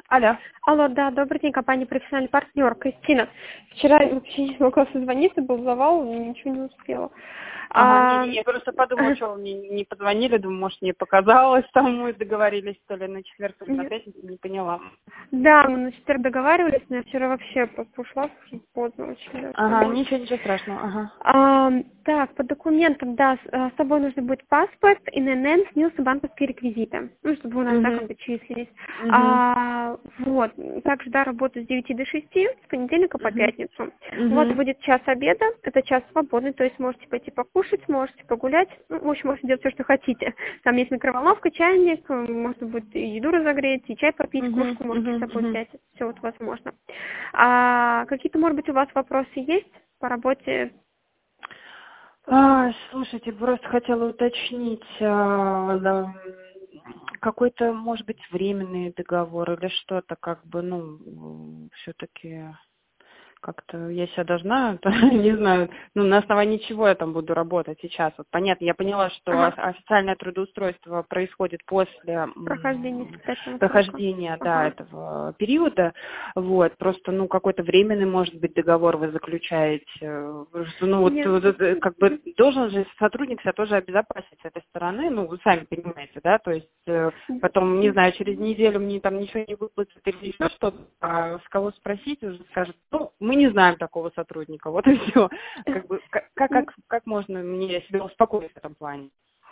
Алло. Алло, да, добрый день, компания «Профессиональный партнер». Кристина, вчера я вообще не смогла созвониться, был завал, ничего не успела. Ага, я просто подумала, что вы мне не позвонили, думаю, может, мне показалось, там мы договорились, то ли на четверг, то ли на пятницу, не поняла. Да, мы на четверг договаривались, но я вчера вообще просто ушла поздно очень. Да, Ага, ничего страшного, ага. Так, по документам, да, с собой нужно будет паспорт, ИНН, СНИЛС и банковские реквизиты, ну, чтобы у нас, да, как бы числились. Вот, также, да, работаю с 9 до 6, с понедельника по пятницу. Вот будет час обеда, это час свободный, то есть можете пойти покушать, можете погулять, ну, в общем, можете делать все, что хотите. Там есть микроволновка, чайник, можно будет и еду разогреть, и чай попить, кружку можете с собой взять, все вот возможно. Какие-то, может быть, у вас вопросы есть по работе? Слушайте, просто хотела уточнить, какой-то, может быть, временный договор или что-то, как бы, ну, все-таки как-то я себя должна, не знаю, ну, на основании чего я там буду работать сейчас. Вот понятно, я поняла, что официальное трудоустройство происходит после прохождения, да, этого периода. Вот, просто, ну, какой-то временный, может быть, договор вы заключаете. Ну, вот, как бы должен же сотрудник себя тоже обезопасить с этой стороны, ну, вы сами понимаете, да, то есть потом, не знаю, через неделю мне там ничего не выплатят или еще что-то, а с кого спросить, уже скажут, ну, мы не знаем такого сотрудника, вот и все. Как бы, как можно мне себя успокоить в этом плане?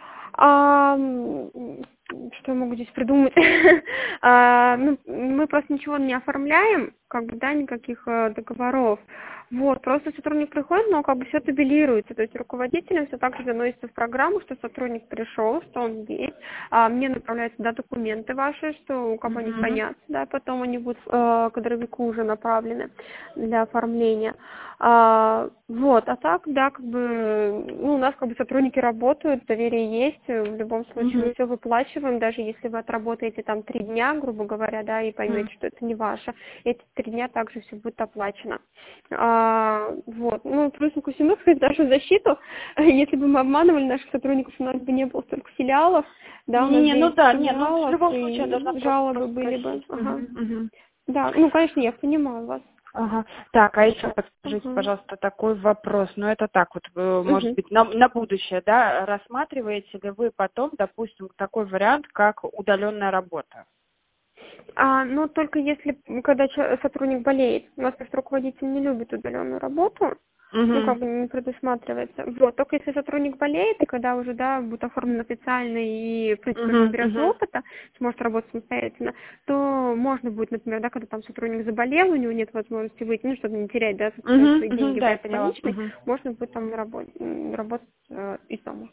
Что я могу здесь придумать? Ну, мы просто ничего не оформляем, как бы, да, никаких договоров. Вот, просто сотрудник приходит, но как бы все табелируется, то есть руководителям все так же заносится в программу, что сотрудник пришел, что он есть, мне направляются, да, документы ваши, что у кого они хранятся, да, потом они будут к кадровику уже направлены для оформления. Вот, а так, да, как бы, ну, у нас как бы сотрудники работают, доверие есть, в любом случае мы все выплачиваем, даже если вы отработаете там 3 дня, грубо говоря, да, и поймете, что это не ваше, эти 3 дня также все будет оплачено. Вот, ну, плюс мы хотим сказать нашу защиту, если бы мы обманывали наших сотрудников, у нас бы не было столько филиалов, да, у нас в любом случае я должна жалобы были бы. Да, ну, конечно, я понимаю вас. Так, а еще подскажите, пожалуйста, такой вопрос. Ну, это так вот, может быть, на будущее, да, рассматриваете ли вы потом, допустим, такой вариант, как удаленная работа? Ну, только если, когда сотрудник болеет. У нас просто руководитель не любит удаленную работу, ну, как бы не предусматривается. Вот, только если сотрудник болеет, и когда уже, да, будет оформлен официально и, в принципе, наберется опыта, сможет работать самостоятельно, то можно будет, например, да, когда там сотрудник заболел, у него нет возможности выйти, ну, чтобы не терять, да, свои деньги, да, больничной, можно будет там работать из дома.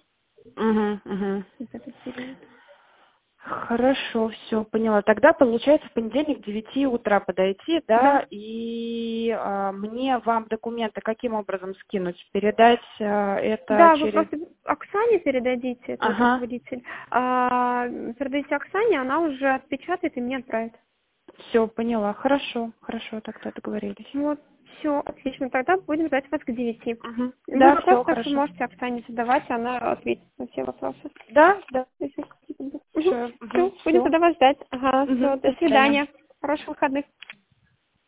Хорошо, все, поняла. Тогда, получается, в понедельник к 9 утра подойти, да, и мне вам документы каким образом скинуть? Передать это да, через... вы просто Оксане передадите, это руководитель. Передадите Оксане, она уже отпечатает и мне отправит. Все, поняла. Хорошо, тогда договорились. Вот, все, отлично. Тогда будем ждать вас к 9. Да, Вы все, вопросы также хорошо. можете Оксане задавать, она ответит на все вопросы. Да. Если какие-то будут. Все, Все, будем тогда вас ждать. Все, до свидания. свидания. Хороших выходных.